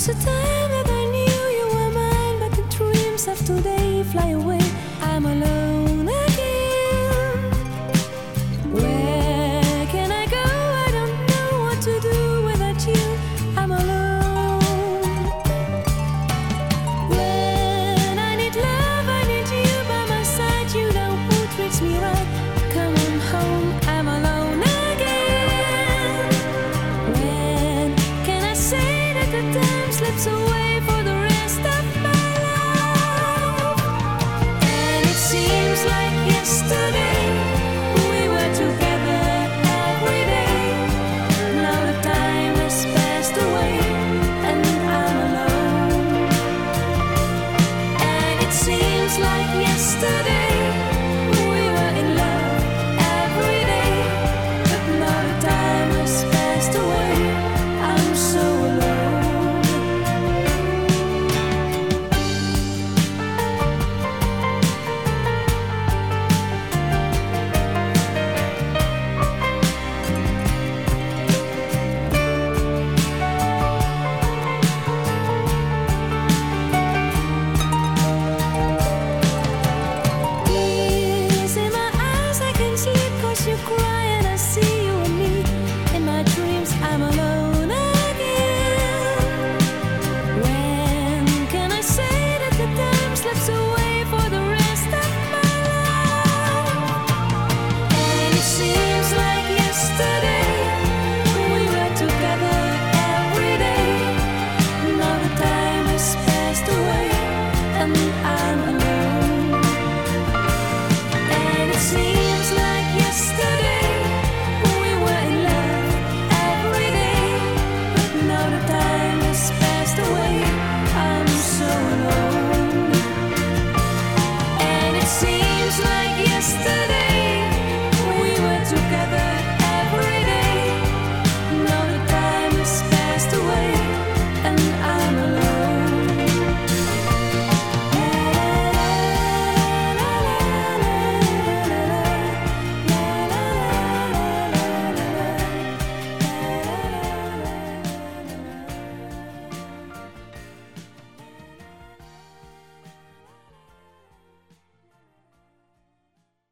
was a time that I knew you were mine, but the dreams of today fly away. I'm alone again. Where can I go? I don't know what to do without you. I'm alone. When I need love, I need you by my side. You know who treats me right. Come on home, I'm alone again. When can I say that the time slips away?